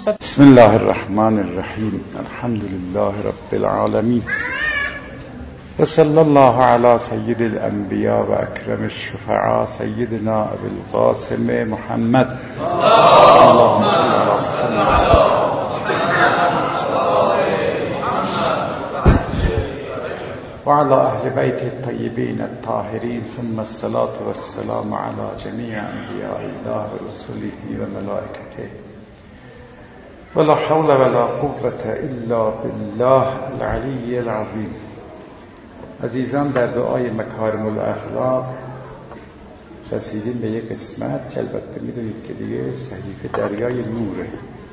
مثبت. بسم الله الرحمن الرحیم. الحمد لله رب العالمین و صلی الله علی سید الانبیاء و اکرم الشفعاء سیدنا ابی القاسم محمد. اللهم صل علی محمد و علی اهل بیت الطیبین الطاهرین ثم الصلاة والسلام علی جمیع انبیاء الله و رسله و ملائکته ولا حول ولا قوة الا بالله العلی العظیم. عزیزان، در دعای مکارم الاخلاق رسیدیم به یک قسمت که البته میدونید که دیگه صحیفه دریای نوره.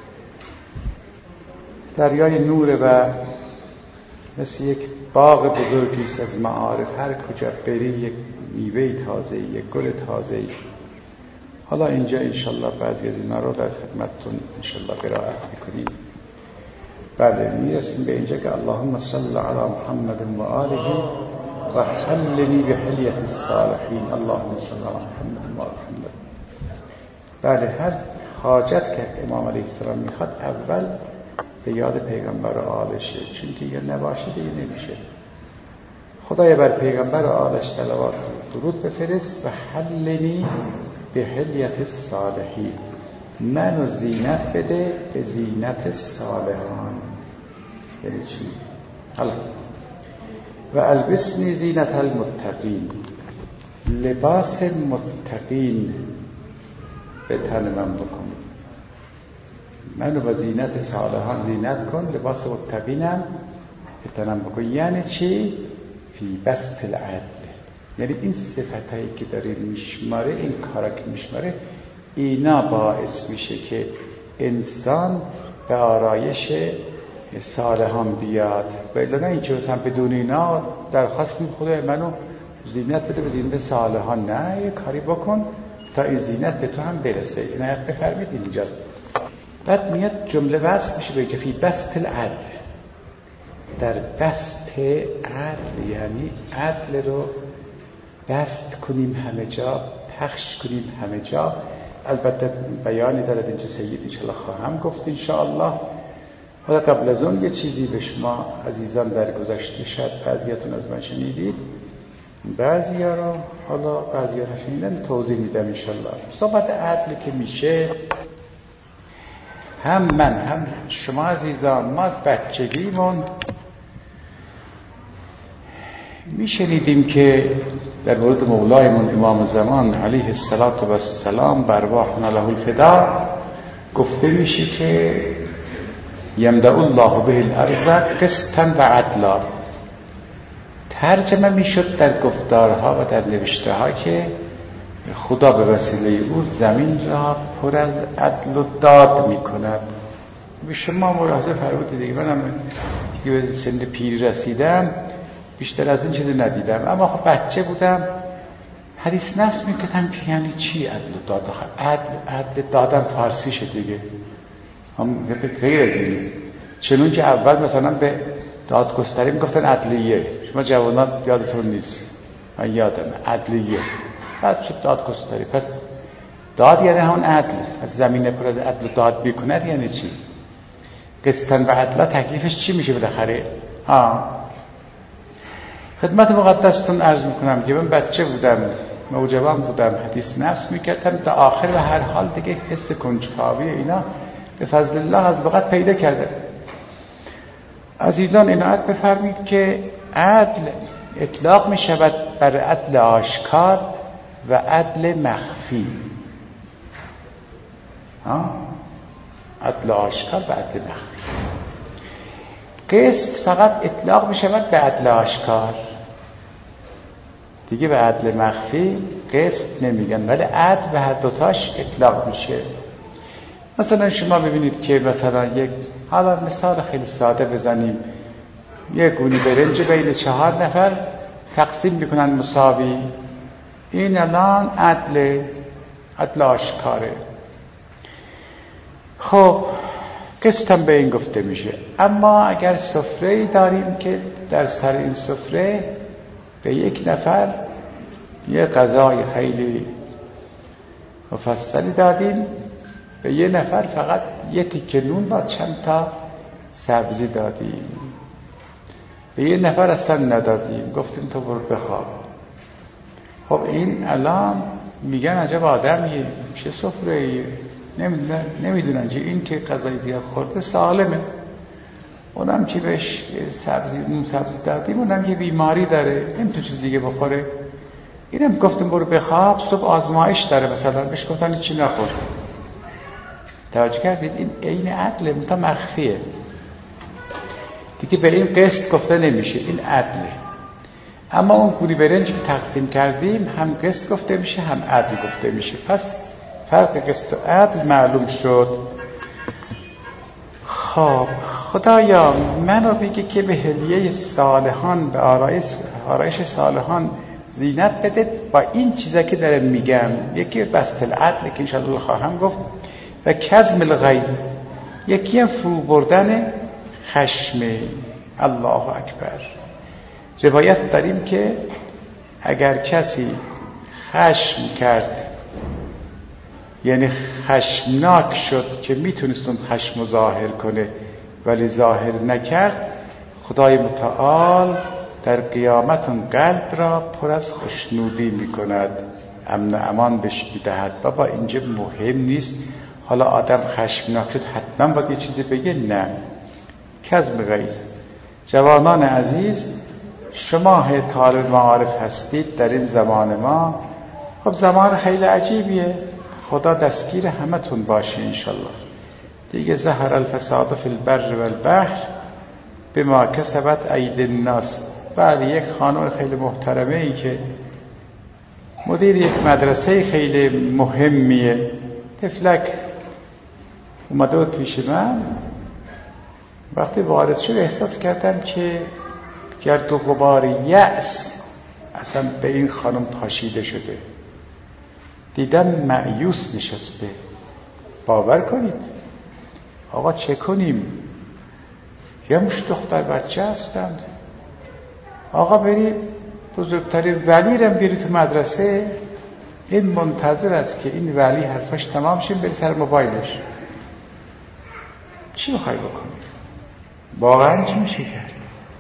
دریای نوره و مثل یک باغ بزرگیست از معارف، هر کجا بری یک میوه تازه، یک گل تازه. حالا اینجا انشالله بعضی از اینا رو در خدمتتون انشالله قرائت میکنیم. بله، میرسیم به اینجا که اللهم صل علی محمد و آله و خلنی بحلیة الصالحین. اللهم صل علی محمد و آل محمد. بله، هر حاجت که امام علیه السلام میخواد اول به یاد پیغمبر و آلشه، چون که یه نباشه دیگه نمیشه. خدای بر پیغمبر و آلش صلوات درود بفرست و حلنی به حلیة الصالحین، منو زینت بده به زینت صالحان. یعنی چی؟ حالا و البسنی زینت المتقین، لباس متقین به تن من بکن، منو با زینت صالحان زینت کن، لباس متقینم به تنم بکن. یعنی چی؟ فی بسط العدل. یعنی این صفتایی که داره میشماره، این کارا که میشماره، اینا باعث میشه که انسان به آرایش صالحان بیاد. و الا نه اینکه مثلا بدون اینا درخواست کنیم خدای منو زینت بده به زینت صالحان. نه، یه کاری بکن تا این زینت به تو هم برسه. عنایت بفرمید اینجاست. بعد میاد جمله وصل میشه به که فی بسط العدل، در بسط عدل، یعنی عدل رو بست کنیم همه جا، پخش کنیم همه جا. البته بیانی دارد اینجا سید انشاءالله خواهم گفت انشاءالله. حالا قبل از اون یه چیزی به شما عزیزان در گذشته شاید بعضیاتون از من شنیدید، بعضیا رو حالا بعضیا رو شنیدن، توضیح میدم انشاءالله. صحبت عدل که میشه، هم من هم شما عزیزان، ما از بچگیمون میشنیدیم که در مورد مولایمون امام زمان علیه السلام بر ارواحنا له الفدا گفته میشه که یمدع الله به الارض قسطا و عدلا. ترجمه میشد در گفتارها و در نوشته ها که خدا به وسیله او زمین را پر از عدل و داد میکند. شما ملاحظه فرمودید دیگه، منم که به سن پیری رسیدم بیشتر از این چیزی ندیدم، اما خب بچه بودم حدیث نفس میکردم که یعنی چی عدل و داد؟ عدل دادم فارسیشه دیگه، هم غیر از اینه. چنون که اول مثلا به دادگستری میگفتن عدلیه، شما جوانان یادتون نیست، من یادم عدلیه، بعد شد دادگستری. پس داد یعنی همون عدل، از زمین پر از عدل و داد میکند. یعنی چی؟ قسطن و عدلا تکلیفش چی میشه بالاخره؟ خدمت مقدستون عرض میکنم که من بچه بودم، نوجوان بودم، حدیث نفس میکردم تا آخر و هر حال دیگه حس کنجکاوی اینا به فضل الله از وقت پیدا کرده. عزیزان عنایت بفرمید که عدل اطلاق میشود بر عدل آشکار و عدل مخفی. عدل آشکار و عدل مخفی. قسط فقط اطلاق میشود به عدل آشکار، دیگه به عدل مخفی قسط نمیگن، ولی عدل به هر دوتاش اطلاق میشه. مثلا شما ببینید که مثلا یک، حالا مثال خیلی ساده بزنیم، یک گونی برنج بین 4 نفر تقسیم میکنن مساوی، این الان عدل آشکاره. خب قسط هم به این گفته میشه. اما اگر سفره‌ای داریم که در سر این سفره به یک نفر یه غذای خیلی مفصلی دادیم، به یه نفر فقط یه تیکه نون با چند تا سبزی دادیم، به یه نفر اصلا ندادیم، گفتیم تو برو بخواب. خب این الان میگن عجب آدمیه، چه سفره‌ایه، نمیدونن که این که غذای زیاد خورده سالمه، اونم که بهش نون سبزی دادیم اونم یه بیماری داره، نمیتونه چیز دیگه بخوره. اینم گفتیم برو بخواب، صبح آزمایش داره مثلا، بهش گفتن هیچی نخور. توجه کردید؟ این عین عدله، منتها مخفیه دیگه، به این قسط گفته نمیشه، این عدله. اما اون گوری برنج که تقسیم کردیم هم قسط گفته میشه هم عدل گفته میشه. پس فرق قسط و عدل معلوم شد. خب خدایا منو بگه که به هدیه صالحان، به آرایش صالحان زینت بده با این چیزا که دارم میگم. یکی بسط العدل که انشاءالله خواهم گفت و کظم الغیظ، یکی هم فرو بردن خشم. الله اکبر. روایت داریم که اگر کسی خشم کرد، یعنی خشمناک شد که میتونست اون خشم رو ظاهر کنه ولی ظاهر نکرد، خدای متعال در قیامت اون قلب را پر از خوشنودی میکند، امن امان بهش میدهد. بابا اینجا مهم نیست حالا آدم خشمناک شد حتما باید یه چیزی بگه، نه. کظم غیظ. جوانان عزیز، شما طالب معارف هستید در این زمان ما. خب زمان خیلی عجیبیه، خدا دستگیر همتون باشه انشالله. دیگه ظهر الفساد فی البر والبحر بما کسبت ایدی الناس. بعد یک خانم خیلی محترمه ای که مدیر یک مدرسه خیلی مهمیه، تفلک اومده بود پیش من. وقتی وارد شد احساس کردم که گرد و غبار یأس اصلا به این خانم پاشیده شده. دیدم مایوس نشسته. باور کنید آقا چه کنیم؟ یه مش دختر بچه هستند. آقا بری بزرگترین ولی رم بیاری تو مدرسه، این منتظر است که این ولی حرفش تمام شه بری سر موبایلش. چی میخوای بکنی؟ واقعا چی میشه کرد؟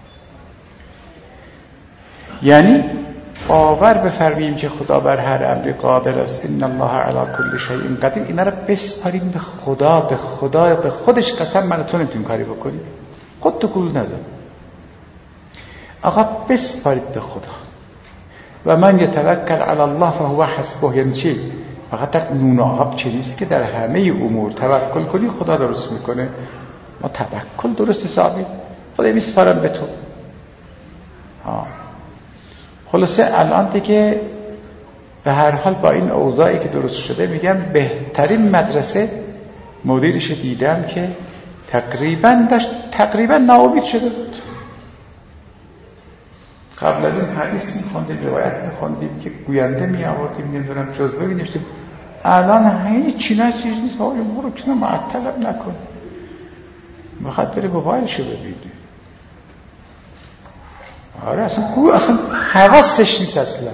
یعنی باور بفرماییم که خدا بر هر امری قادر است. ان الله علی کل شیء قدیر. اینا رو بسپاریم به خدا، به خدا، به خودش قسم من تو نمیتونیم کاری بکنیم. خودتو گول نزن. آقا بسپارید به خدا. و من یتوکل علی الله فهو حسبه. یعنی چی؟ فقط در نون آب چه نیست که در همه امور توکل کنی خدا درست میکنه. ما توکل درست حسابی خدا میسپارم به تو. خلاصه الان دیگه به هر حال با این اوضاعی که درست شده میگم بهترین مدرسه مدیرش دیدم که تقریبا ناامید شده بود. قبل از این حدیث میخوندیم، روایت میخوندیم که گوینده میآوردیم، نمیدونم جزوه مینوشتیم. الان هیچی نه، چیز نیست. برو کنه معطلم نکن، بخواد بره موبایلشو ببینه. آره اصلا حواسش نیست اصلا.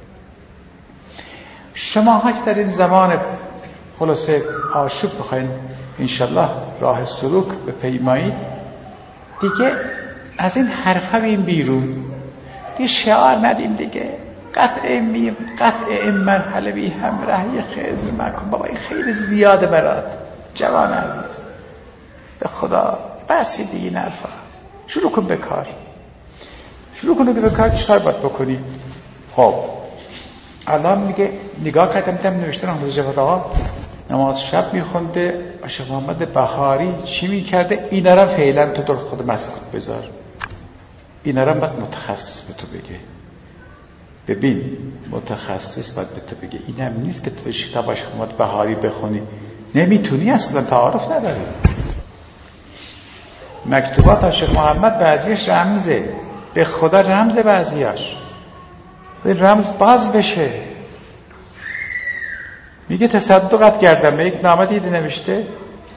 شما ها که در این زمان خلاصه آشوب بخواین انشالله راه سلوک بپیمایید، دیگه از این حرفا بیم بیرون، دیگه شعار ندیم دیگه. قطع مرحله بی همراهی خضر مکن. بابا این خیلی زیاده برات جوان عزیز، به خدا بسی دیگه این حرفا. شروع کن به کار. شروع کنه که به کار چیکار باید بکنی. خب الان میگه نگاه کردم نوشته حضرت جواد آقا نماز شب میخونده، شیخ محمد بهاری چی میکرده. اینا را فعلا تو در خود مسجد بذار، اینا را باید متخصص به تو بگه. ببین متخصص باید به تو بگه. این هم نیست که تو کتاب شیخ محمد بهاری بخونی، نمیتونی، اصلا تعارف نداری. مکتوبات شیخ محمد بعضیش رمزه، به خدا رمز بعضیاش، این رمز باز بشه. میگه تصدقت کردم، به یک نامه دیده نوشته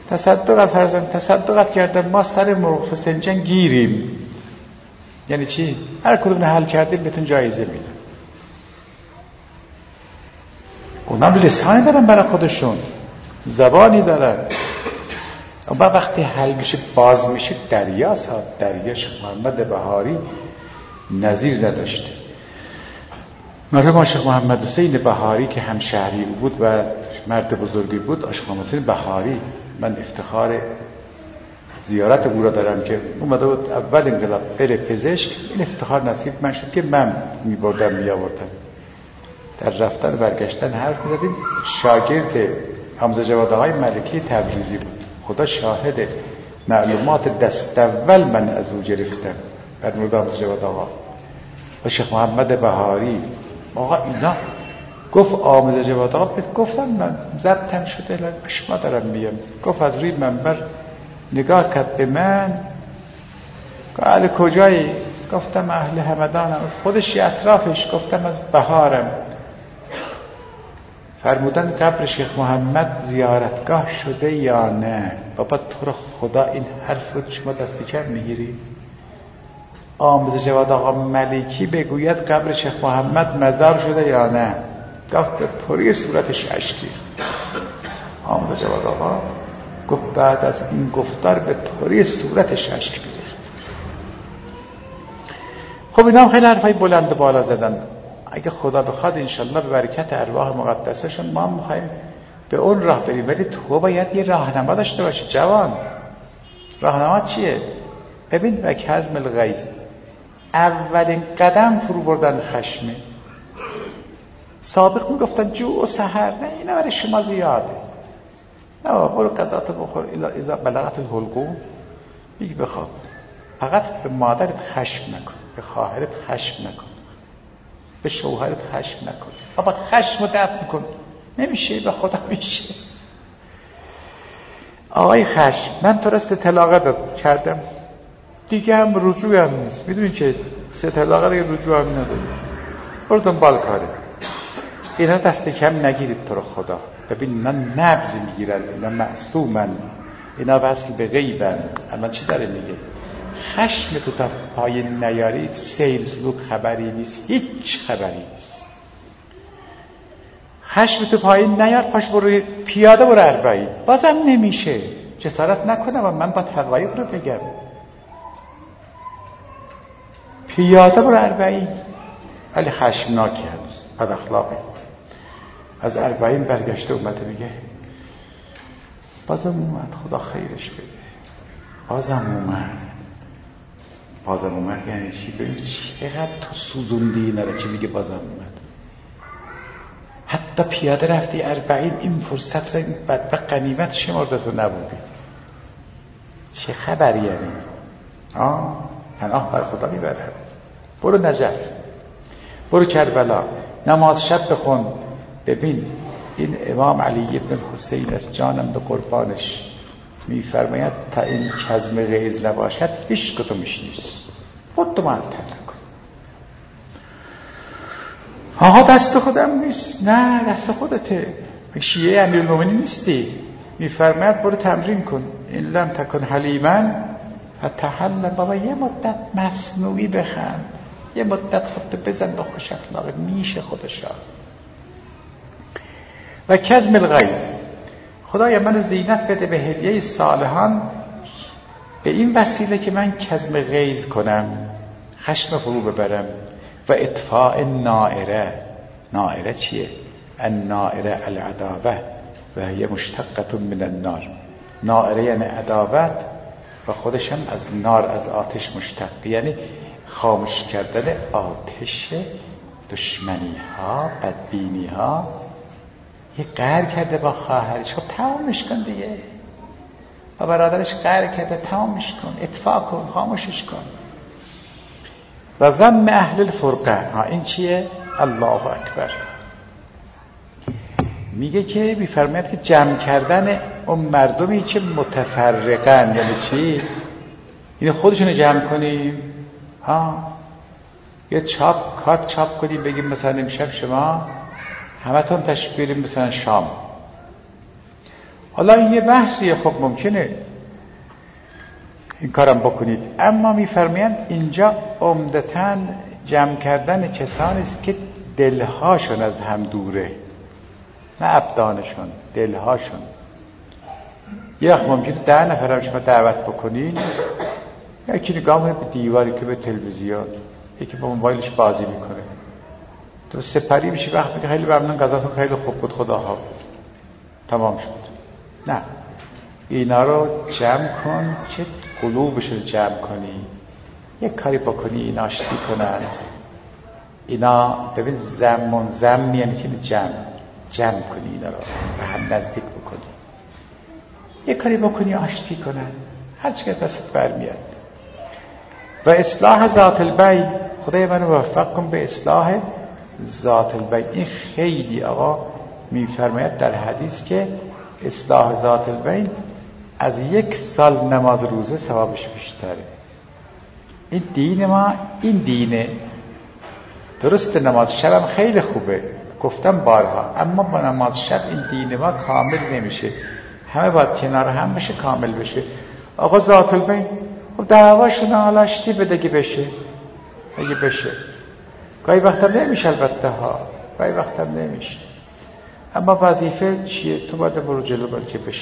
تصدقت کردم، ما سر مرغ فسنجان گیریم. یعنی چی؟ هر کدوم حل کردیم بهتون جایزه میدم. اونا لسانی دارن برای خودشون. زبانی دارد، اما وقتی حل میشه باز میشه دریاست. دریا شیخ محمد بهاری نظیر نداشته. مرحوم شیخ محمد حسین بهاری که همشهری بود و مرد بزرگی بود، شیخ محمد حسین بهاری، من افتخار زیارت او را دارم که اومده بود اول انقلاب بره پزشک. این افتخار نصیب من شد که من میبردم میآوردم. در رفتن برگشتن حرف می‌زدیم. شاگرد حمزه جواد آقای ملکی تبریزی بود. خدا شاهد معلومات دست اول من از او گرفتم در مورد حمزه جواد آقا و شیخ محمد بهاری. آقا اینا گفت حمزه جواد آقا، گفتم من ضبطم شده شما دارم میگم. گفت از روی منبر نگاه کرد به من، گفت اهل کجایی؟ گفتم اهل همدانم. از خودش اطرافش گفتم از بهارم. فرمودن قبر شیخ محمد زیارتگاه شده یا نه؟ بابا تو رو خدا این حرف رو شما دست کم میگیری؟ حمزه جواد آقا ملکی بگوید قبر شیخ محمد مزار شده یا نه؟ گفت به پوری صورتش اشکی. حمزه جواد آقا گفت بعد از این گفتار به پوری صورتش اشک می‌ریخت. خب اینا هم خیلی حرفای بلند بالا زدن. اگه خدا بخواد انشالله به برکت ارواح مقدسشون ما هم میخوایم به اون راه بریم، ولی تو باید یه راهنما داشته باشی جوان. راهنما چیه؟ ببین و کظم الغیظ، اولین قدم فرو بردن خشمه. سابق میگفتن جو و سحر، نه اینا برای شما زیاده. نه برو قضاتو بخور اذا بلغت الحلقوم، میگی بخواب. فقط به مادرت خشم نکن، به خواهرت خشم نکن، به شوهرت خشم نکن. بابا خشم رو دفع کن. نمیشه، به خدا میشه. آقای خشم، من تو را 3 طلاق کردم دیگه، هم رجوع هم نیست. میدونی که 3 طلاق دیگه رجوع هم نداره. برو دنبال کاره. اینا دست کم نگیرید تو رو خدا. ببین اینا نبض میگیرن، اینا معصومن، اینا وصل به غیبن. الان چی داره میگه؟ خشم تو تا پایین نیارید سیل سلوک خبری نیست، هیچ خبری نیست. خشم تو پایین نیار، پاش برو پیاده برو 40. بازم نمیشه. جسارت نکنم و من با حقایق رو بگم. پیاده برو 40. ولی خشمناکی هنوز، بد اخلاقی. از 40 برگشته اومده میگه بازم اومد، خدا خیرش بده. بازم اومد یعنی چی؟ ببین چقدر تو سوزوندی نره که میگه بازم اومد. حتی پیاده رفتی 40، این فرصت رو این بدبخت غنیمت شمرده تو نبودی. چه خبر یعنی؟ پناه بر خدا میبرد. برو نجف، برو کربلا، نماز شب بخون. ببین این امام علی ابن الحسین از جانم به قربانش میفرماید تا این کظم غیظ نباشد هیچ کدومش نیست. خودتو معطل نکن. آقا دست خودم نیست. نه دست خودته. شیعه امیرالمومنین نیستی. میفرماید برو تمرین کن. این لم تکن حلیما فتحل. بابا یه مدت مصنوعی بخند، یه مدت خودتو بزن با خوش اخلاقه، میشه خودشا. و کظم الغیظ، خدایا من زینت بده به هدیه صالحان به این وسیله که من کظم غیظ کنم، خشم فرو ببرم. و اطفاء النائره. نائره چیه؟ النائره العداوه و هی مشتقه من النار. نائره یعنی عداوت و خودش هم از نار، از آتش مشتق، یعنی خاموش کردن آتش دشمنی ها، بدبینی ها. یه قهر کرده با خواهرش، خب تمامش کن دیگه. با برادرش قهر کرده، تمامش کن، اطفاء کن، خاموشش کن. و ذم اهل الفرقه، این چیه؟ الله اکبر. میگه که میفرماید که جمع کردن اون مردمی که متفرقن. یعنی چی؟ این خودشونو جمع کنیم. یه کارت چاپ کنیم بگیم مثلا امشب شما همتون تشریف بیاریم مثلا شام. حالا این یه بحثیه، خب ممکنه این کارم بکنید، اما میفرمایند اینجا عمدتاً جمع کردن کسانی است که دلهاشون از هم دوره، نه ابدانشون، دلهاشون. یه وقت ممکنه 10 نفر هم شما دعوت بکنین، یکی نگاه میکنه به دیواری که به تلویزیون، یکی با موبایلش بازی میکنه، تو سپری میشه وقت میگه خیلی ممنون غذاتون خیلی خوب بود خدا حافظ تمام شد. نه، اینا رو جمع کن، چه قلوبش رو جمع کنی، یک کاری بکنی اینا آشتی کنن. اینا ببین زم یعنی چی؟ جمع کنی اینا رو به هم نزدیک بکنی، یک کاری بکنی آشتی کنن، هر چی که دستت برمیاد. و اصلاح ذات البین، خدای منو موفق کن به اصلاح ذات البین. این خیلی آقا میفرماید در حدیث که اصلاح ذات البین از 1 سال نماز روزه ثوابش بیشتره. این دین ما این دینه. درست نماز شب هم خیلی خوبه، گفتم بارها، اما با نماز شب این دین ما کامل نمیشه، همه باید کنار هم بشه کامل بشه. آقا ذات البین خب دعواشون آلاشتی بده که بشه، اگه بشه گاهی وقتا نمیشه، البته ها گاهی وقتا نمیشه، اما وظیفه چیه؟ تو باید برو جلو بلکه بشه.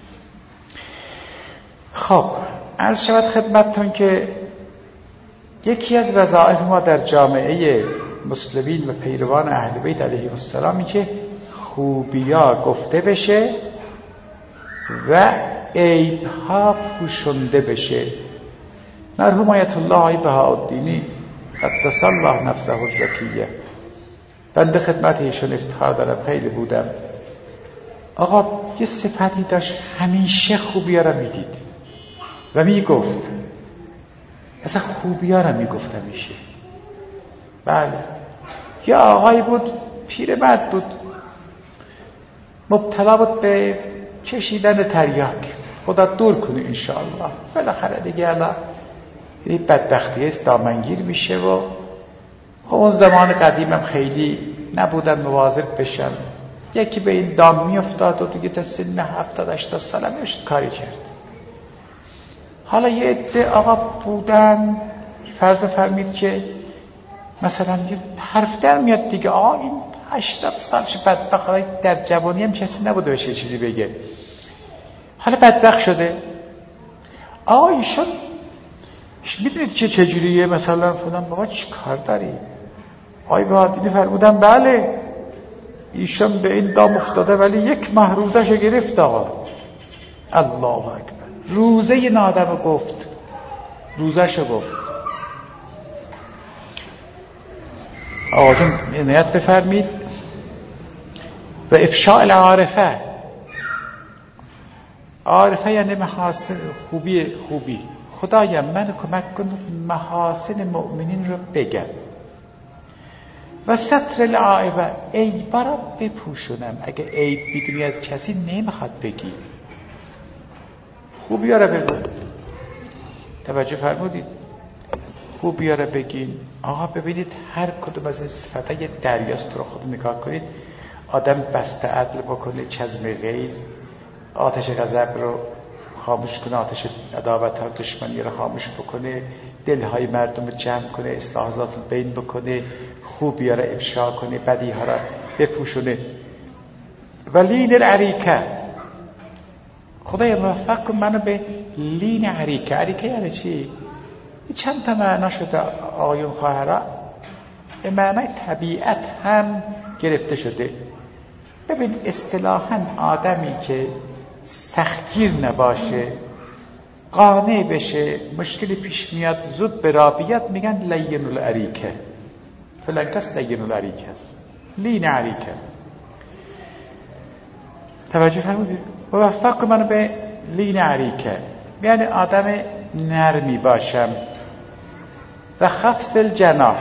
خب عرض شود خدمتتون که یکی از وظایف ما در جامعه مسلمین و پیروان اهل بیت علیهم السلام این که خوبیا گفته بشه و عیبها پوشونده بشه. مرحوم آیت الله آقای بهاءالدینی قدس الله نفسه الزکیه، بنده خدمت ایشون افتخار دارم، خیلی بودم. آقا یه صفتی داشت، همیشه خوبیا را میدید و میگفت، اصلا خوبیا را میگفت همیشه. بله، یه آقایی بود پیرمرد بود، مبتلا بود به کشیدن تریاک، خدا دور کنه انشاءالله. بالاخره دیگه الان این بدبختی است، دامنگیر میشه و خب اون زمان قدیم هم خیلی نبودن مواظب بشن، یکی به این دام میافتاد و دیگه تا سن 70-80 سال نمیشد کاری کرد. حالا یه عده آقا بودن فرض فرمید که مثلا یه حرف در میاد دیگه، آقا این 80 سالش بدبخت، در جوانی هم کسی نبوده بشه چیزی بگه، حالا بدبخت شده. آقا ایشون میدونید چجوریه مثلا فلان، بابا چی کار داری؟ آقای بهاءالدینی فرمودن بله ایشون به این دام افتاده ولی 1 ماه روزه‌شو گرفت. آقا الله اکبر، روزه این آدم گفت، روزه‌شو گفت. آقا جون عنایت بفرمید. و افشاء العارفه، عارفه یعنی محاسن، خوبی. خدایا من کمک کن محاسن مؤمنین رو بگم. و ستر العایبه، عیبا رو بپوشونم. اگه عیب میدونی از کسی نمیخواد بگی، خوبیا رو بگو. توجه فرمودید؟ خوبیا رو بگین. آقا ببینید هر کدوم از این صفتای یه دریاست، تو رو خود نگاه کنید. آدم بسته عدل بکنه، چزم غیظ، آتش غضب رو خاموش کنه، آتش عداوت ها دشمنی رو خاموش بکنه، دلهای مردم رو جمع کنه، اصلاح ذات البین بکنه، خوبی ها رو افشا کنه، بدی ها رو بپوشونه. و لین العریکه، خدای موفق کن منو به لین عریکه. عریکه یعنی چی؟ چند تا معنا شده آقایون خواهرها، به معنای طبیعت هم گرفته شده. ببین اصطلاحاً آدمی که سختگیر نباشه، قانع بشه، مشکلی پیش میاد زود به راه بیاد، میگن لین العریکه، فلان کس لین العریکه است، لین عریکه. توجه فرمودید؟ موفق من به لین عریکه یعنی آدم نرمی باشم. و خفض الجناح،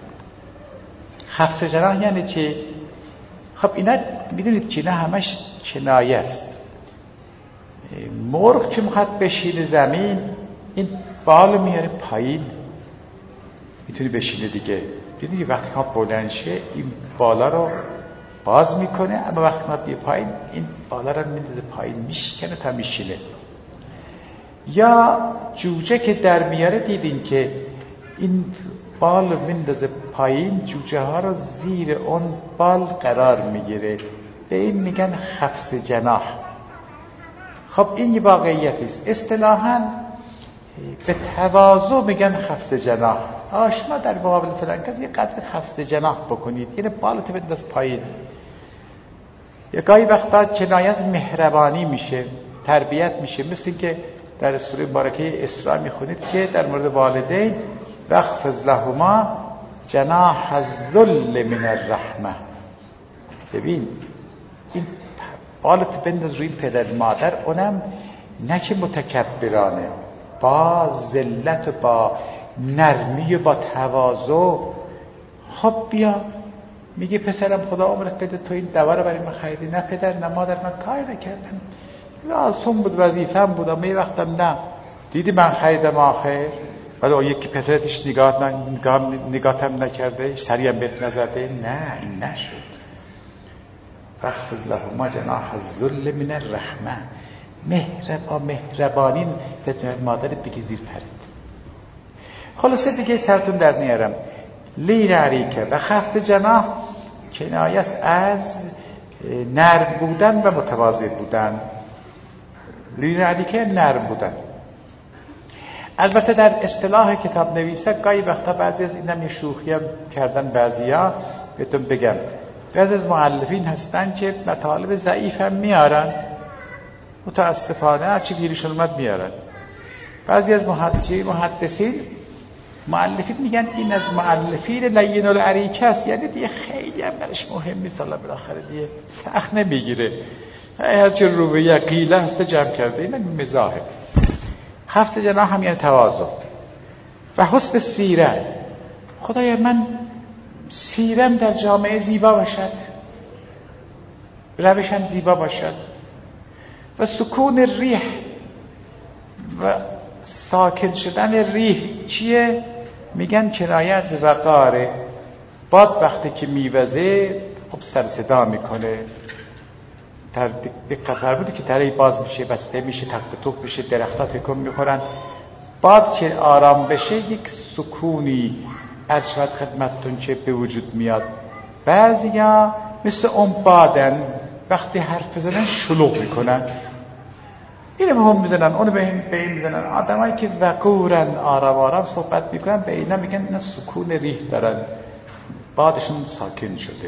خفض جناح یعنی چی؟ خب اینا میدونید که اینا همش کنایه است. مرغ که میخواد بشینه زمین، این بال میاره پایین، میتونی بشینه دیگه. دیدی وقتی که بلند شه این بالا رو باز میکنه، اما وقتی که بیه پایین این بالا رو میندازه پایین، میشکنه تا میشینه. یا جوجه که در میاره، دیدین که این بال رو میندازه پایین، جوجه ها رو زیر اون بال قرار میگیره، به این میگن خفض جناح. خب این یه واقعیتی است. اصطلاحاً به تواضع میگن خفض جناح. شما در مقابل فلان کس یه قدر خفض جناح بکنید، یعنی بالت بنداز پایین. یه گاهی وقتا کنایه از مهربانی میشه، تربیت میشه، مثل که در سوره مبارکه اسراء میخونید که در مورد والدین واخفض لهما جناح الذل من الرحمه. ببین این بالت بنداز روی پدر مادر، اونم نه که متکبرانه، با ذلت و با نرمی و با تواضع. خب بیا میگه پسرم خدا عمرت بده تو این دوا رو برای من خریدی. نه پدر نه مادر، من کاری نکردم، لازم بود، وظیفه‌ام بود، اما یه وقتم نه دیدی من خریدم آخر. ولی اون یکی پسرتش نگاهتم نکرده، سریم بهت نزده. نه این نشد. واخفض لهما جناح الذل من الرحمه. مهربانی پدر مادرت بگی زیر پرید. خلاصه دیگه سرتون در نیارم. لین علیکه و خفض جناح کنایه است از نرم بودن و متواضع بودن. لین علیکه نرم بودن. البته در اصطلاح کتاب نویسه گاهی وقتا بعضی از اینم یه شوخی هم کردن بعضیا. بهتون بگم بعضی از مؤلفین هستن که مطالب ضعیف هم میارن، متاسفانه هرچی گیرشون اومد میارن. بعضی از محدثین مؤلفین میگن این از مؤلفین لین العریکه است، یعنی دیگه خیلی هم برش مهم نیست، حالا بالاخره دیگه سخت نمیگیره، هرچی رو به یقیله هست جمع کرده. این مزاحه. خفض جناح هم یعنی تواضع و حسن سیرت. خدایا من سیرم در جامعه زیبا باشد، روشم زیبا باشد. و سکون ریح و ساکن شدن ریح چیه؟ میگن کنایه از وقاره. باد وقتی که میوزه خب سر صدا میکنه، دقت فرمودید که تره باز میشه، بسته میشه، تخت توق میشه، درختها تکون میخورن. باد که آرام بشه یک سکونی از شد خدمتتون که به وجود میاد. بعضیا مثل اون بادن وقتی حرف بزنن شلوغ میکنن، اینو به هم میزنن، اونو به این میزنن. آدمایی که وقورن، آرام صحبت میکنن، به اینا میگن اینا سکون ریح دارن، بادشون ساکن شده.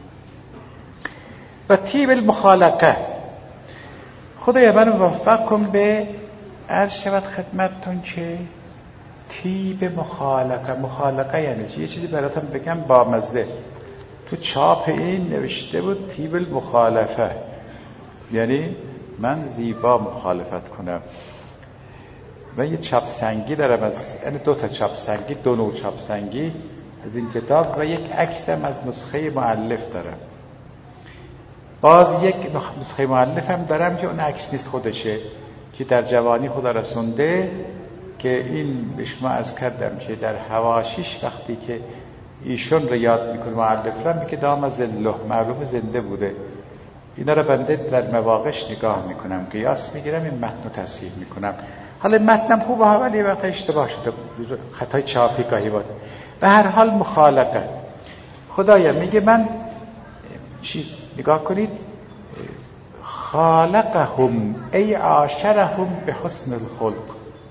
و طیب المخالقه. خدایا من موفق کن به عرض شود خدمتتون که طیب مخالقه. مخالقه یعنی چی؟ یه چیزی براتون بگم با مزه. تو چاپ این نوشته بود طیب المخالفه، یعنی من زیبا مخالفت کنم. و یه چاپ سنگی دارم یعنی 2 تا چاپ سنگی، 2 نوع چاپ سنگی از این کتاب و یک عکسم از نسخه مؤلف دارم. باز یک نسخه مؤلف هم دارم که اون عکس نیست، خودشه که در جوانی خدا رسونده، که این به شما عرض کردم که در حواشیش وقتی که ایشون رو یاد میکنه مؤلف را میگه دام ذله، معلوم زنده بوده. اینا رو بنده در مواقعش نگاه میکنم، قیاس میگیرم، این متن رو تصحیح میکنم. حالا متنم خوبه ولی وقتا اشتباه شده، خطای چاپی گاهی بود. به هر حال مخالقه. خدایا میگه من چی نگاه کنید، خالقهم ای عاشرهم به حسن الخلق.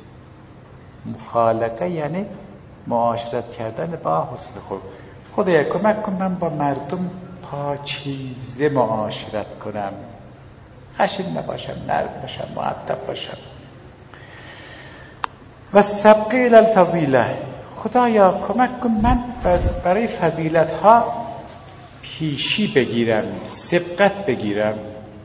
مخالقه یعنی معاشرت کردن با حسن خلق. خدایا کمک کن من با مردم پاکیزه معاشرت کنم، خشن نباشم، نرم باشم، مؤدب باشم. و سبقی الی الفضیله. خدایا کمک کن من برای فضیلت ها پیشی بگیرم، سبقت بگیرم.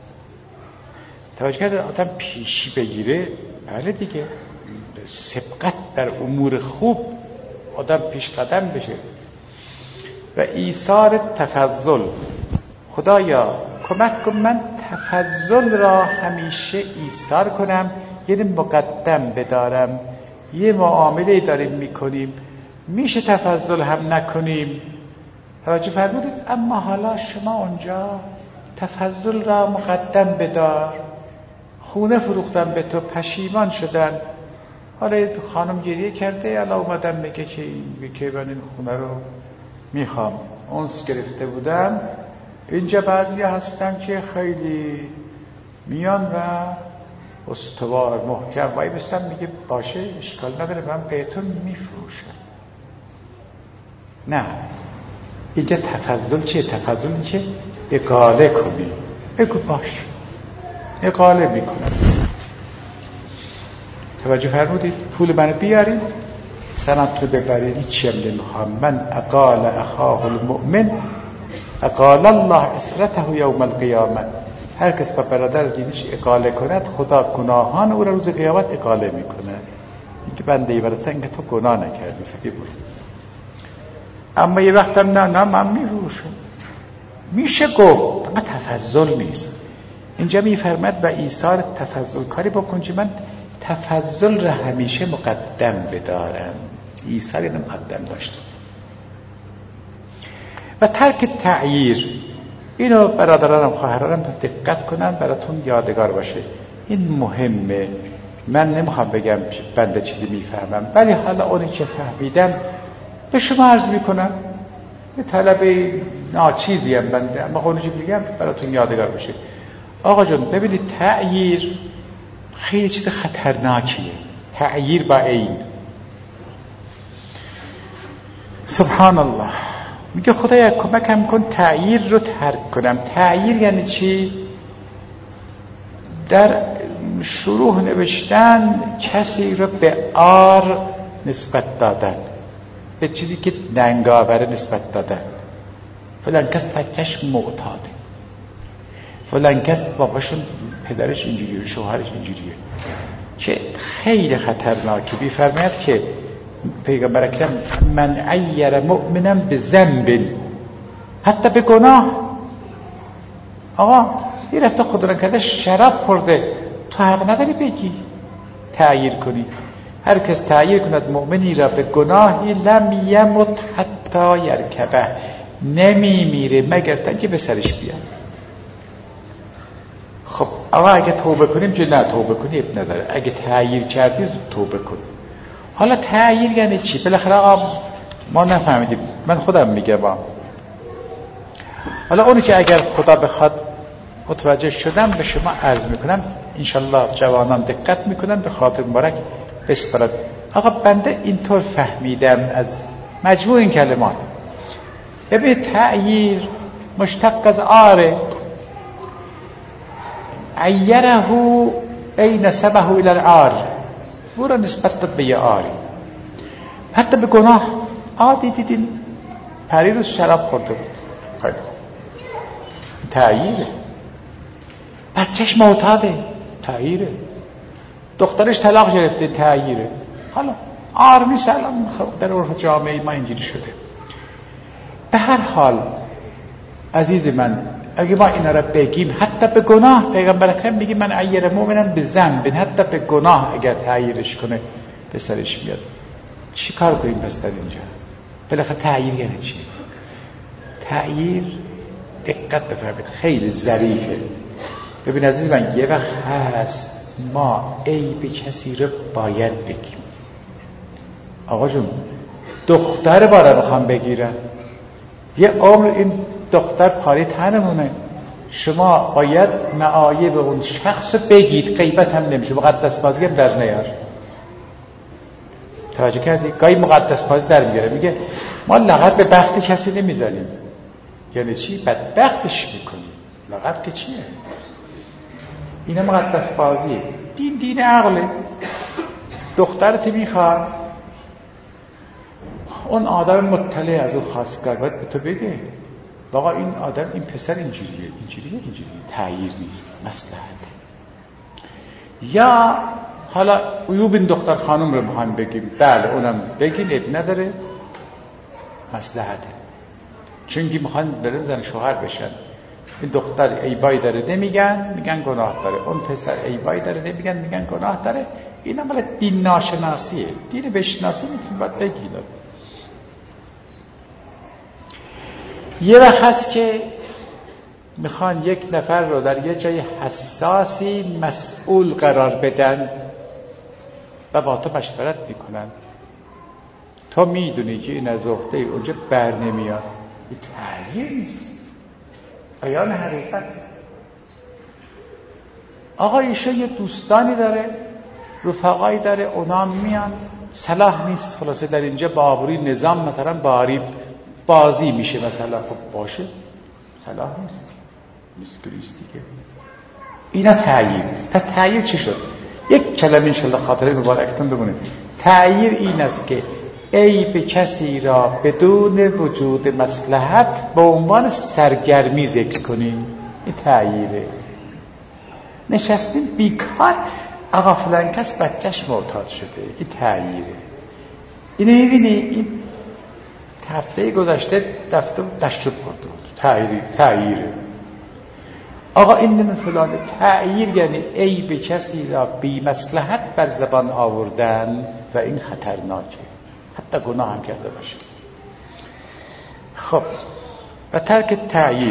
توجه کرده آدم پیشی بگیره؟ بله دیگه، سبقت در امور خوب آدم پیش قدم بشه. و ایثار تفضل. خدایا کمک کن من تفضل را همیشه ایثار کنم، یعنی مقدم بدارم. یه معامله داریم میکنیم، میشه تفضل هم نکنیم، توجه فرمودید، اما حالا شما اونجا تفضل را مقدم بدار. خونه فروختن به تو، پشیمان شدن، حالا خانم گریه کرده، حالا اومدم میگه که من این خونه رو میخوام، اونس گرفته بودم. اینجا بعضی هستن که خیلی میان و استوار محکم وای بستم میگه باشه اشکال نداره من بهتون میفروشم. نه، اینجا تفضل چیه؟ تفضل چیه؟ اقاله کنی. بگو باش اقاله میکنم. توجه فرمودید؟ پول منو بیارید سنت رو ببرید، هیچی هم نمیخوام. من اقال اخاه المؤمن اقال الله اسرته یوم القیامه. هر کس با برادر دینش اقاله کند خدا گناهان او را روز قیامت اقاله میکنه. اینکه بنده برسن که تو گناه نکردی سبی بود. اما یه وقتم نه من میفروشم. میشه گفت اما تفضل نیست. اینجا میفرماد و ایثار تفضل کاری بکن که من تفضل را همیشه مقدم بدارم. ایثار اینو مقدم داشتم. و ترک تعییر، اینو برادرانم خواهرانم دقت کنن براتون یادگار باشه. این مهمه. من نمیخوام بگم بنده چیزی میفهمم، ولی حالا اونی که فهمیدم به شما عرض میکنم. یه طلب ناچیزی هم بنده، اما اونی که میگم براتون یادگار باشه. آقا جان ببینید تعییر خیلی چیز خطرناکیه. تعییر با عین. سبحان الله. میگه خدایا کمکم کن تعییر رو ترک کنم. تعییر یعنی چی؟ در شروع نوشتن کسی رو به عار نسبت دادن، به چیزی که ننگاوره نسبت دادن. فلان کس بچه‌ش معتاده، فلان کس باباشون پدرش اینجوریه، شوهرش اینجوریه، که خیلی خطرناکه. می‌فرماید که پیغمبر اکرم من عیر مؤمنا بذنب، حتی به گناه. آقا این رفته خدا را کرده شراب خورده، تو حق نداری بگی تعییر کنی. هر کس تعییر کند مؤمنی را به گناهی لم یمت حتی یرکبه، نمیمیره مگر تا که به سرش بیاد. خب آقا اگه توبه کنیم چه؟ نه توبه کنی اب نداره. اگه تعییر کردی توبه کن. حالا تعییر یعنی چی؟ بالاخره آقا ما نفهمیدیم. من خودم میگم حالا اونی که اگر خدا بخواد متوجه شدم به شما عرض میکنم، انشالله جوانان دقت میکنن به خاطر مبارک بسپرد. آقا بنده اینطور فهمیدم از مجموع این کلمات. ببینید تعییر مشتق از عاره. عیره ای نسبه الى العار، او را نسبت داد به یه عاری. حتی به گناه. دیدین پری روز شراب خورده بود، خیلی تعییره. بچهش معتاده، تعییره. دخترش طلاق گرفته، تعییره. حالا عار سلام در عرف جامعه ما اینجوری شده. به هر حال عزیز من اگه ما اینا را بگیم حتی به گناه، پیغمبر اکرم میگه من عیر مؤمنم به ذنب، حتی به گناه اگر تعییرش کنه به سرش میاد. چی کار کنیم پس در اینجا؟ بالاخره تعییر یعنی چی؟ تعییر دقت بفرمایید خیلی ظریفه. ببین عزیز من یه وقت هست ما عیب کسی رو باید بگیم. آقا جون دختر باره بخوام بگیرن، یه عمر این دختر پاره تنمونه، شما باید معایب اون شخص رو بگید. غیبت هم نمیشه، مقدس بازی هم در نیار. توجه کردی؟ گاهی مقدس بازی در میاره، میگه ما لغت به بخت کسی نمیزنیم. یعنی چی؟ بدبختش میکنیم. لغت که چیه؟ اینه مقدس بازیه. دین عقله. دخترت میخواد، اون آدم مطلع از اون خواستگار باید به تو بگه آقا این آدم این پسر اینجوریه. تعییر نیست، مصلحته. یا حالا عیوب این دختر خانم رو میخوایم بگیم، بله اونم بگیم اب نداره، مصلحته. چون که میخوان برن زن شوهر بشن. این دختر عیبایی داره نمیگن، میگن گناه داره. اون پسر عیبایی داره نمیگن، میگن گناه داره. اینا مال دین ناشناسیه. دین بشناسی میتونی باید بگید. یه وقت هست که میخوان یک نفر رو در یه جای حساسی مسئول قرار بدن و با تو مشورت میکنن. تو میدونی که این از عهده اونجا بر نمیاد. این تعییر نیست، بیان حقیقت. آقا ایشون یه دوستانی داره، رفقایی داره، اونا میان، صلاح نیست خلاصه در اینجا با آبروی نظام مثلا بازی میشه مثلا. خب باشه، صلاح نیست دیگه. اینا تعییر نیست. تا تعییر چی شد؟ یک کلمه انشالله خاطره مبارکتون بمونه. تعییر این است که عیب کسی را بدون وجود مصلحت به عنوان سرگرمی ذکر کنیم. این تعییره. نشستیم بیکار آقا فلان کس بچهش معتاد شده، این تعییره. اینو میبینی این هفته گذشته دفته دشت برده بود، تعییره. آقا این نمی فلانه. تعییر یعنی عیب کسی را بی مصلحت بر زبان آوردن و این خطرناکه، حتی گناه هم کرده باشه. خب و ترک تعییر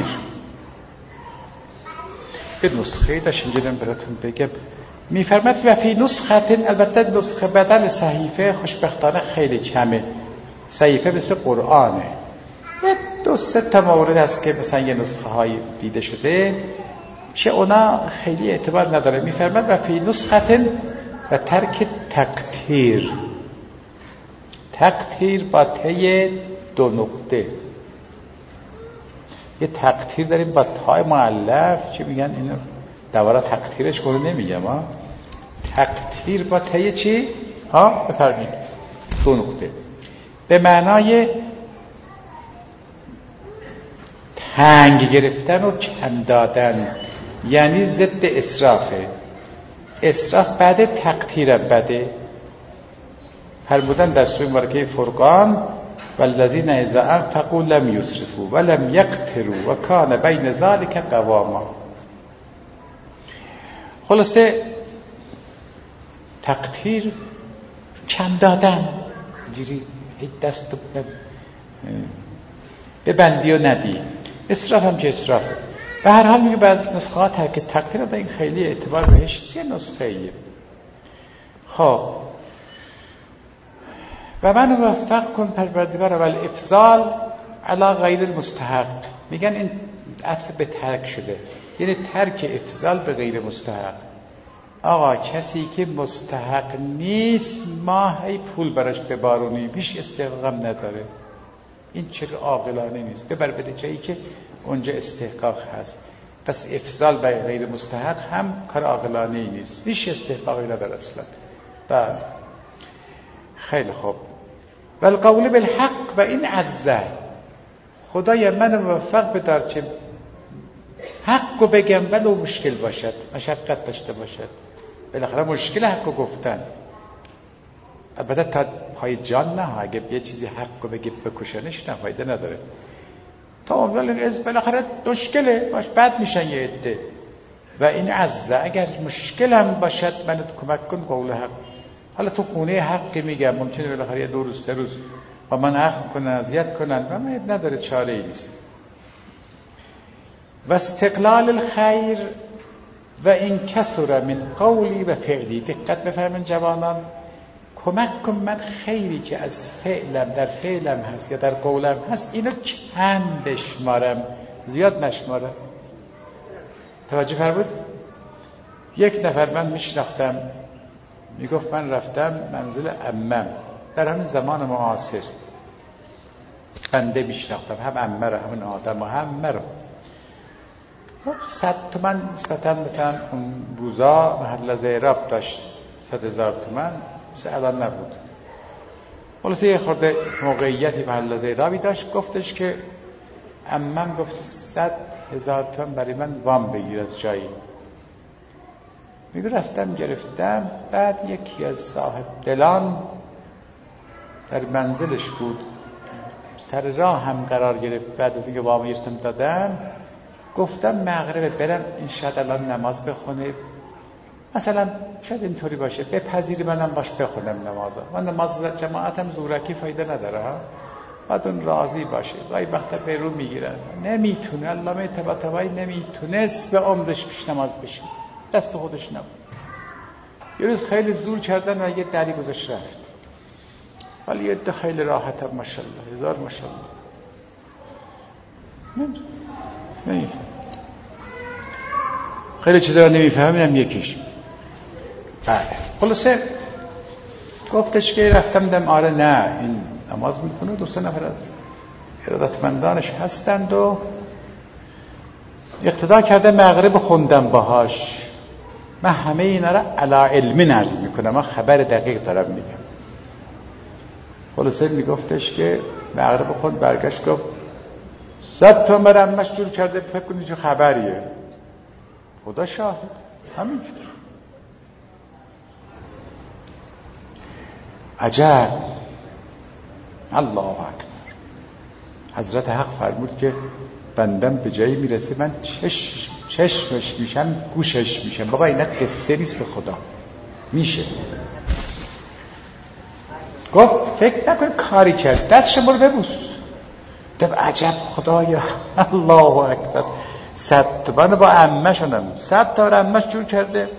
به نسخه داشت اینجا براتون بگم. میفرمد و فی نسخه، البته نسخه بدل صحیفه خوشبختانه خیلی کمه، صحیفه مثل قرآنه. یه 2-3 تا مورد هست که مثلا یه نسخه های دیده شده که اونا خیلی اعتبار نداره. میفرمد و فی نسخه و ترک تقطیر. تقطیر با ته 2 نقطه. یه تقطیر داریم با تای مؤلف چی میگن اینو دوباره تقطیرش کنه نمیگم ها. تقطیر با ته چی؟ بفرمایید 2 نقطه به معنای تنگ گرفتن و کم دادن، یعنی ضد اسرافه. اسراف بعد تقطیر بده. فرمودن در سوره مبارکه فرقان والذین اذا انفقوا لم یسرفوا ولم یقتروا وکان بین ذلک قواما. خلاصه تقطیر کم دادن، جوری دست ببندی و ندی. اسراف هم چه اسراف. به هر حال میگه بعضی نسخه ها ترک تقطیر ده، این خیلی اعتبار بهش چه نسخه ایه. خب و من موفق کن پروردگار و الافضال علی غیر المستحق. میگن این عطف به ترک شده، یعنی ترک افضال به غیر مستحق. آقا کسی که مستحق نیست ما هی پول براش ببارونیم، هیچ استحقاقم نداره، این چه عاقلانه نیست. ببر بده جایی که اونجا استحقاق هست. پس افضال به غیر مستحق هم کار عاقلانه نیست، هیچ استحقاقی نداره اصلا. بله خیلی خوب. والقول بالحق و این عزه، خدای من موفق بدار که حقو بگم ولو مشکل باشد، مشقت داشته باشد. بالاخره مشکل حقو گفتن، البته تا پای جان نه، اگه یه چیزی حقو بگی بکشنش نه فایده نداره. تا اول بالاخره مشکله باش، بد میشن یه عده. و این عزه اگر مشکل هم باشد منو کمک کن قول حق. حالا تو خونه حقی میگم، ممکنه بالاخره یه 2 روز 3 روز با من حق کنن، اذیت کنن و من نداره، چاره ای نیست. و استقلال الخیر و این کسر من قولی و فعلی. دقت بفرمایید جوانان، کمک کن من خیری که از فعلم در فعلم هست یا در قولم هست اینو کم بشمارم، زیاد نشمارم. توجه فرمود. یک نفر من میشناختم میگفت من رفتم منزل عمم در همین زمان معاصر، بنده میشناختم هم عمه رو همین آدم و همه رو. 100 تومن نسبتا مثلا اون روزا محل زیراب داشت، 100,000 تومن مثل الان نبود. خلاصه یه خورده موقعیتی محل زیرابی داشت. گفتش که عمم گفت 100,000 تومن برای من وام بگیر از جایی. میگه رفتم گرفتم. بعد یکی از صاحب دلان در منزلش بود، سر راه هم قرار گرفت. بعد از اینکه وام گرفتم دادم، گفتم مغرب برم این شاید الان نماز بخونه، مثلا شاید اینطوری باشه، بپذیری منم باش بخونم نمازا. من نماز جماعتم زورکی فایده نداره ها، باید اون راضی باشه. وای وقتا به رو میگیرن، نمیتونه. علامه طباطبایی نمیتونست به عمرش پیش نماز بشه، دست خودش نبود. یه روز خیلی زور کردن و یه دری گذاشت رفت، ولی یه ده خیلی راحت هم ماشاءالله، 1000 ماشاءالله. نمیفهم. خیلی چیزا رو نمیفهمیدم یکیش. بله خلاصه گفتش که رفتم دم آره نه این نماز میکنه 2-3 نفر از ارادتمندانش هستند و اقتدا کرده مغرب خوندم باهاش. من همه اینا را علا علمی نرز میکنم، من خبر دقیق دارم میگم. خلاصه میگفتش که مغرب خوند، برگشت گفت 100 تا مرمش جور کرده، فکر کنید چه خبریه. خدا شاهد همینجور. عجب. الله اکبر. حضرت حق فرمود که بندم به جایی میرسه من چشمش میشم گوشش میشم. بابا اینا قصه نیست به خدا میشه. گفت فکر نکن کاری کرد، دستش برو ببوس. گفت عجب خدایا. الله اکبر. 100 تا با عمه شونم 100 تا عمهش جور کرده.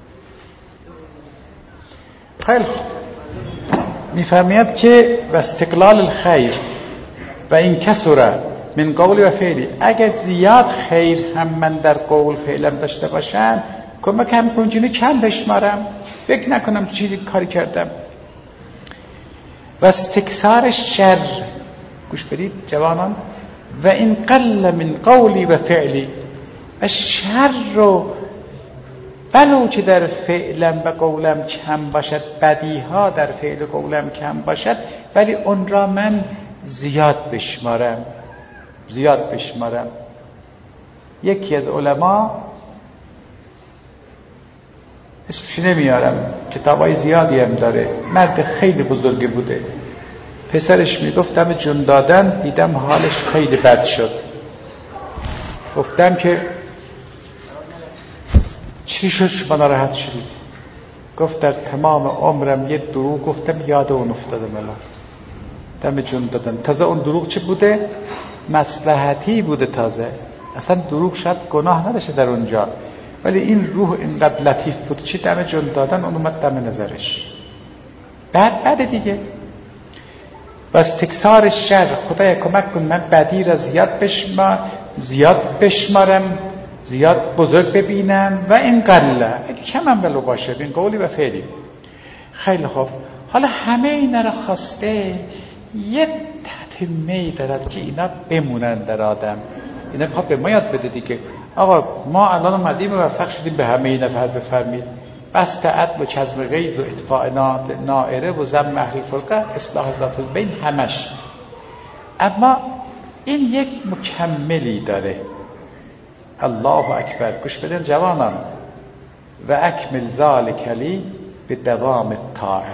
خیلی خوب. میفرماید که و استقلال الخیر و این کسره من قول و فعلی، اگر زیاد خیر هم من در قول فعلم داشته باشم کمکم کن چینه کم بشمارم، فکر نکنم چیزی کاری کردم. و استکثار شر، گوش بدید جوانان، و این قل من قولی و فعلی، و شر رو ولو که در فعلم و قولم کم باشد، بدیها در فعل و قولم کم باشد، ولی اون را من زیاد بشمارم. یکی از علما اسمش نمیارم، کتابای زیادی هم داره، مرد خیلی بزرگی بوده. پسرش میگفتم جون دادن، دیدم حالش خیلی بد شد. گفتم که چی شد شما ناراحت شدید؟ گفت در تمام عمرم یه دروغ گفتم، یاد اون افتادم الان. دم جون دادن. تازه اون دروغ چی بوده؟ مصلحتی بوده. تازه اصلا دروغ شاید گناه نداشته در اونجا، ولی این روح اینقدر لطیف بود چی دم جون دادن اون اومد دم نظرش. بعد دیگه و استکثار شر، خدایا کمک کن من بدی را زیاد بشمارم، زیاد بزرگ ببینم. و این قله اگه کم هم ولو باشه، این قولی و فعلی. خیلی خوب. حالا همه اینا را خواسته یه تتمه‌ای دارد که اینا بمونن در آدم. اینا بخواد به ما یاد بده دیگه. آقا ما الان اومدیم موفق شدیم به همه اینا فرض بفرمید، بسط عدل و کظم غیظ و اطفاء نائره و ضم اهل الفرقه، اصلاح ذات البین، همش. اما این یک مکملی داره. الله اکبر. گوش بدن جوانان. و اکمل ذالک لی به دوام الطاعه،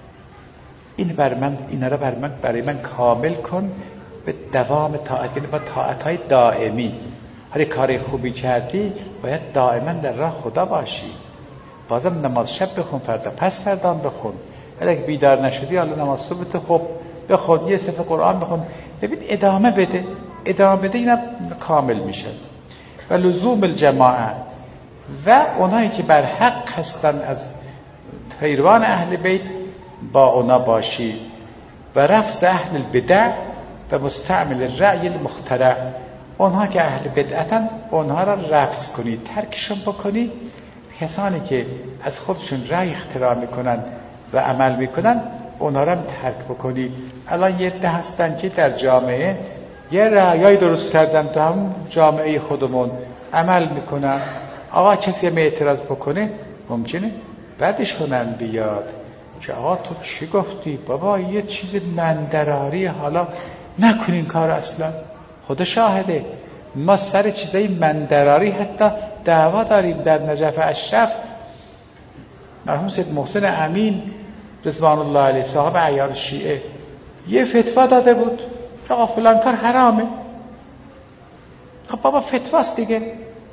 اینا را برای من کامل کن به دوام طاعت، یعنی با طاعت‌های دائمی. هر کاری خوبی کردی باید دائما در راه خدا باشی. بازم نماز شب بخون، فردا پس فردا بخون. اگه بیدار نشدی حالا نماز صبح خوب بخون، یه صفحه قرآن بخون. ببین ادامه بده اینا کامل میشه. و لزوم الجماعه، و اونایی که بر حق هستن از پیروان اهل بیت با اونا باشی. و رفض اهل البدع و مستعمل الرأی المخترع، اونها که اهل بدعتن اونها را رفض کنی، ترکشون بکنی. کسانی که از خودشون رأی اختراع میکنن و عمل میکنن اونها را ترک بکنی. الان یه عده هستن که در جامعه یه رأیای درست کردن، تو هم جامعه خودمون عمل میکنن. آقا کسی هم اعتراض بکنه ممکنه بعدشونم بیاد که آقا تو چی گفتی؟ بابا یه چیز مندراری، حالا نکنین کار. اصلا خدا شاهده ما سر چیزای مندراری حتی دعوا داریم. در نجف اشرف مرحوم سید محسن امین رضوان الله علیه صاحب عیار شیعه یه فتوا داده بود که آقا فلان کار حرامه. خب بابا فتواست دیگه.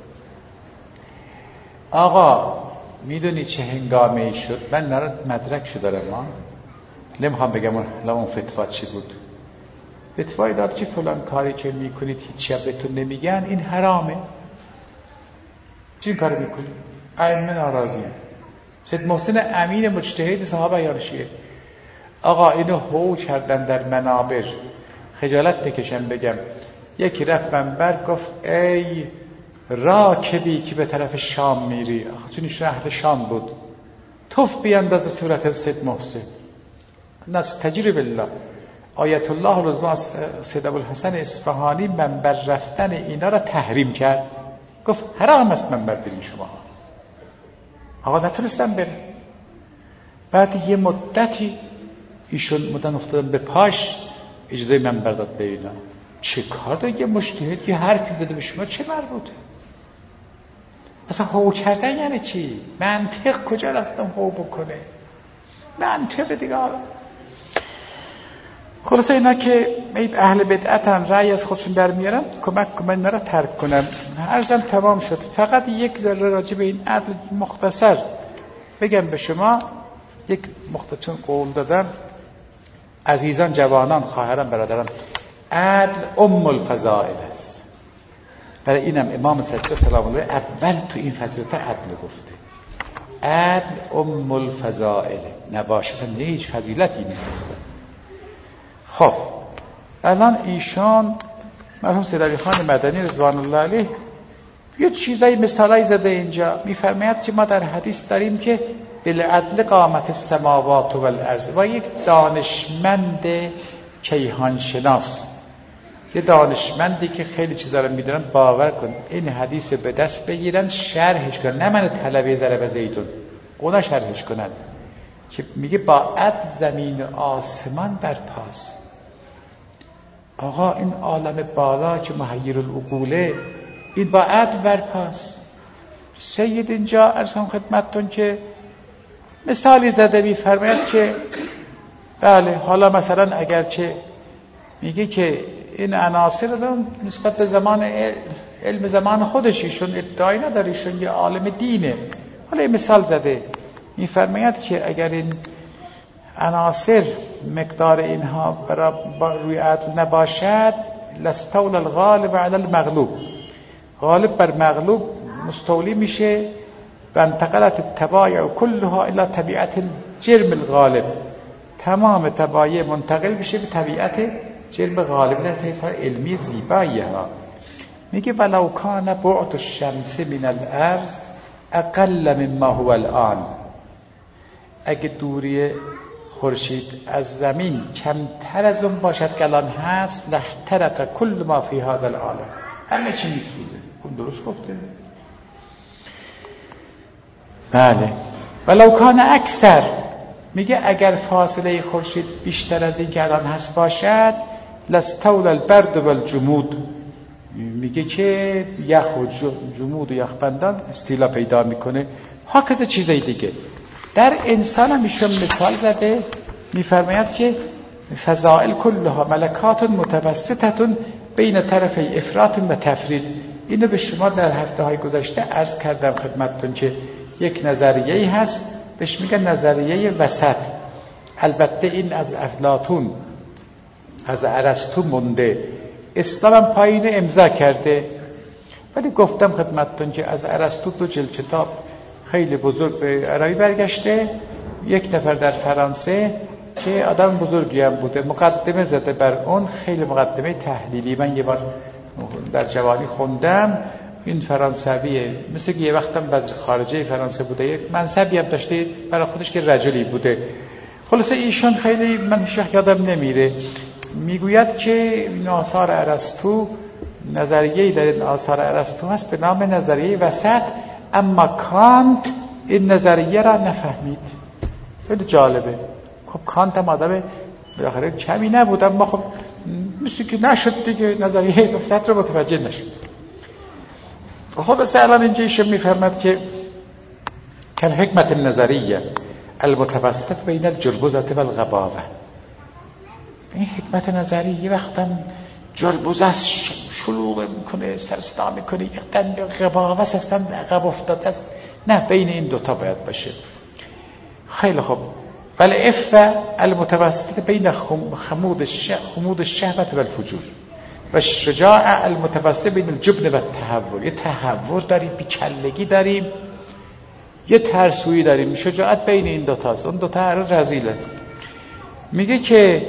آقا میدونی چه هنگامه‌ای شد؟ من مدرکشو دارم، نمیخوام بگم اون فتوا چی بود. فتوایی داد که فلان کاری که میکنید هیچ شب بهتون نمیگن، این حرامه. چی کار میکنید؟ ائمه ناراضی. سید محسن امین مجتهد صاحب عیار شیعه، آقا اینو هو کردن در منابر، خجالت بکشم بگم. یکی رفت منبر گفت ای راکبی که به طرف شام میری، چون ایشون اهل شام بود، توف بینداز به صورت سید محسن. نستجیر بالله. آیت الله العظمی سید ابوالحسن اصفهانی منبر رفتن اینا را تحریم کرد، گفت حرام است منبر برین شما. آقا نتونستم بره. بعد یه مدتی ایشون مدن افتادن به پاش، اجازه منبر داد به اینا. چه کار داره یه مجتهد یه حرفی زده به شما، چه مربوطه؟ مثلا هو کردن یعنی چی؟ منطق کجا رفتم هو بکنه؟ منطق دیگه. خلاصه اینا که اهل بدعتن، رأی از خودشون در میارن، کمک کنم اینا را ترک کنم. عرضم تمام شد. فقط یک ذره راجع به این عدل مختصر بگم به شما. یک مختصر قول دادم، عزیزان، جوانان، خواهران، برادران، عدل ام الفضائل است. برای اینم امام صادق سلام الله اول تو این فضیلت عدل گفته. عدل ام الفضائل، نباشه اصلا هیچ فضیلتی نیست. خب الان ایشان مرحوم سید علی خان مدنی رضوان الله علیه یه چیزای مثالایی زده اینجا. میفرماید که ما در حدیث داریم که بالعدل قامت السماوات والارض، و یک دانشمند کیهان شناس، یه دانشمندی که خیلی چیزا رو میدونن، باور کن این حدیث به دست بگیرن شرحش کنن، نه من طلبه ضرب زیدون، اونا شرحش کنن که میگه با عدل زمین و آسمان برپاست. آقا این عالم بالا که محیر العقوله، این با عدل برپاست. سید اینجا ارسام خدمتتون که مثالی زده، میفرماید که بله حالا مثلا اگرچه میگه که این عناصر رو نسبت به زمان علم زمان خودش ایشون ادعایی نداره، ایشون یه عالم دینه، حالا این مثال زده، میفرماید که اگر این عناصر مقدار اینها روی عدل نباشد، لستول الغالب علی المغلوب، غالب بر مغلوب مستولی میشه، و انتقلت التبایع كلها الى طبیعت الجرم الغالب، تمام تبایع منتقل بشه به طبیعت جرم غالب. لطیفه علمی زیبایی ها. میگه ولو کان بعد الشمس من الارض اقل مما هو الان، اگه دوری خورشید از زمین کمتر از اون باشد که الان هست، لاحترق کل ما فی هذا العالم، همه چی میسوزه. اون درست گفته. بله. ولو کان اکثر، میگه اگر فاصله خورشید بیشتر از این که الان هست باشد، لاستول البرد والجمود، میگه که یخ و جمود و یخبندان استیلا پیدا میکنه. هاکذا چیزای دیگه. در انسان هم ایشون مثال زده، میفرماید که فضائل کلها ملکات متوسطه بین طرفی افراط و تفرید. اینو به شما در هفته های گذشته عرض کردم خدمتتون که یک نظریه‌ای هست بهش میگن نظریه وسط. البته این از افلاطون، از ارسطو مونده، اسلام هم پایین امضا کرده، ولی گفتم خدمتتون که از ارسطو 2 جلد کتاب خیلی بزرگ به عربی برگشته. یک نفر در فرانسه که آدم بزرگی هم بوده مقدمه زده بر اون، خیلی مقدمه تحلیلی. من یه بار در جوانی خوندم، این فرانسویه، مثل که یه وقتم وزیر خارجه فرانسه بوده، یک منصبی هم داشته برای خودش که رجلی بوده. خلاصه ایشون خیلی من هیچ وقت یادم نمیره، میگوید که این آثار ارسطو، نظریه‌ای در این آثار ارسطو هست به نام نظریه وسط، اما کانت این نظریه را نفهمید. خیلی جالبه. خب کانت هم آدم بالاخره کمی نبود، اما خب مثل که نشد دیگه، نظریه وسط رو متوجه نشد. خب الان اینجا ایشون میفرماد که کل حکمت النظریه المتوسط بین الجربوزه و الغباوه. این حکمت نظری یه وقتا جربوزه شلوغ میکنه، سرصدا میکنه، یک دن غباوه هستن عقب افتاده است. نه، بین این دوتا باید باشه. خیلی خوب. ولی عفه المتوسط بین خمود الشهوت و الفجور، و شجاع المتوسط بین الجبن و التهور. یه تهور داریم، بیچلگی داریم، یه ترسویی داریم. شجاعت بین این دوتاست. اون دوتا رذیله. میگه که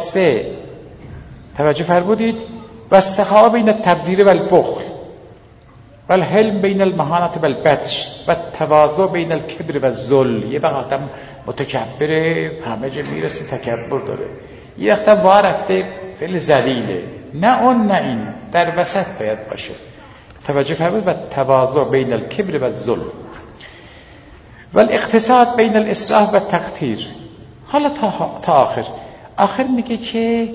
خلاصه توجه فرمودید، و سخاء بین التبذیر و البخل. و الحلم بین المهانت و البطش و تواضع بین الکبر و الذل. یه وقت آدم متکبره، همه جا میرسه، تکبر داره، یه وقت وا رفته خیلی ذلیله. نه اون نه این، در وسط باید باشه. توجه فرمود. و تواضع بین الکبر و الذل و الاقتصاد بین الاسراف و التقتیر. حالا تا آخر میگه که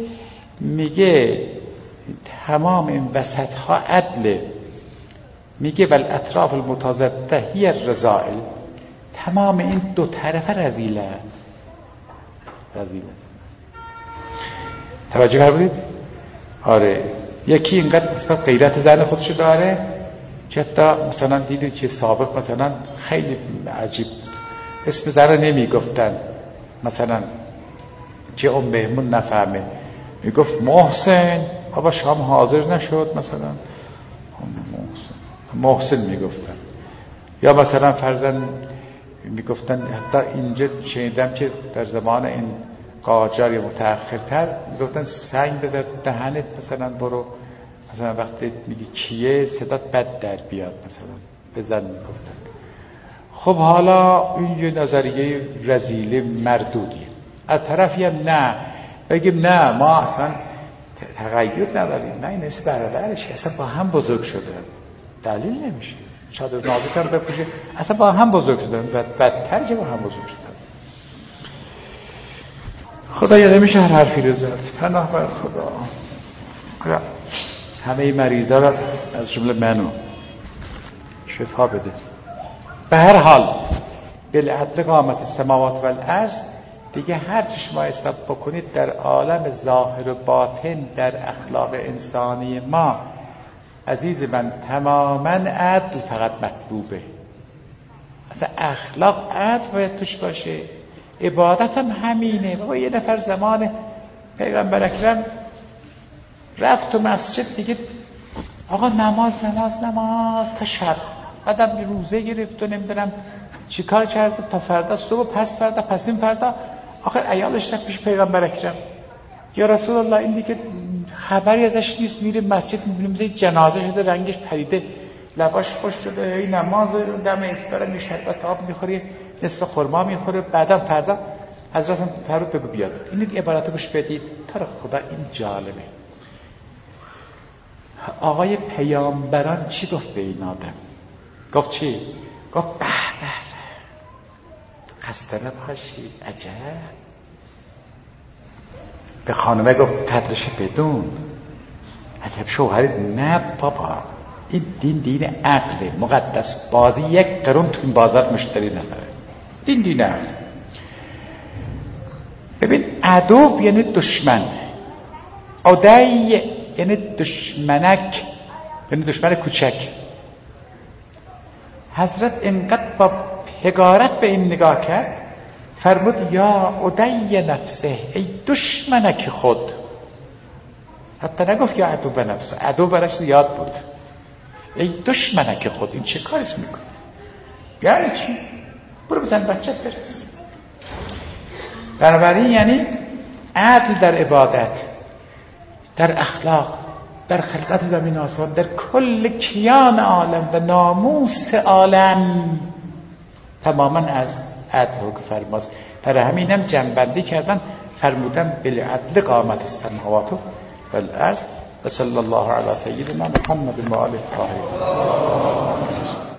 تمام این وسط ها عدله. میگه والاطراف المتضاده هی الرذائل. تمام این دو طرف رذیله. توجه فرمودید؟ آره، یکی اینقدر نسبت غیرت زن خودشو داره که حتی مثلا دیدید که سابق مثلا خیلی عجیب بود، اسم زن رو نمیگفتن، مثلا که اون مهمون نفهمه میگفت محسن، بابا شام حاضر نشد، مثلا محسن میگفتن. یا مثلا فرضاً میگفتن، حتی اینجا شنیدم که در زمان این قاجار یا متأخرتر میگفتن سنگ بذار دهنت، مثلا برو، مثلا وقتی میگی کیه صدات بد در بیاد، مثلا بزن میگفتن. خب حالا این یه نظریه رذیله مردودیه. از طرفی هم نه، بگیم نه ما اصلا تغییر نداریم، نه این است برادرش اصلا با هم بزرگ شدن، دلیل نمیشه. چادر نازک هم بپوشه، اصلا با هم بزرگ شدن و بدتر که با هم بزرگ شدن. خدا یاد میشه هر حرفی رو زد. پناه بر خدا. همه مریضا را از جمله منو شفا بده. به هر حال بالعدل قامت السماوات والارض دیگه، هر چی شما حساب بکنید در عالم ظاهر و باطن، در اخلاق انسانی ما عزیز من تماما عدل فقط مطلوبه. اصلا اخلاق عدل باید توش باشه، عبادت هم همینه. بابا یه نفر زمان پیغمبر اکرم رفت تو مسجد دیگه آقا نماز نماز نماز تا شب، بعدم روزه گرفت و نمیدونم چی کار کرده تا فردا صبح، پس فردا، پس این فردا. آخر عیالش رفت پیش پیغمبر اکرم، یا رسول الله این دیگه خبری ازش نیست، میره مسجد میبینیم زی جنازه شده، رنگش پریده، لباش خوش شده، این نماز دم افطار می شربت آب میخوره، نصف خرما میخوره، بعدم فردا حضرت فرود بگو بیاد. این عبارت گوش بدید، تا خدا این جالبه. آقای پیامبران چی گفت به این آدم؟ گفت چی؟ گفت به خسته نباشی، عجب. به خانمه گفت قدرش بدون، عجب شوهرت. نه بابا، این دین عقله مقدس، بازی یک قرون تو این بازار مشتری نداره. دین عقل. ببین عدو یعنی دشمن، عدی یعنی دشمنک، یعنی دشمن کوچک. حضرت اینقدر با حقارت به این نگاه کرد، فرمود یا عدی نفسه، ای دشمنک خود. حتی نگفت یا عدو به نفسه، عدو برش زیاد بود. ای دشمنک خود، این چه کاریست میکنه؟ یعنی چی؟ برو بزن بچت برس. بنابراین یعنی عدل در عبادت، در اخلاق، در خلقت زمین آسمان، در کل کیان عالم و ناموس عالم تماما از عدل حکم فرماست. برای همینم جمع‌بندی کردن، فرمودن بالعدل قامت السماوات والارض و صلی الله علی سیدنا محمد و آله الطاهرین.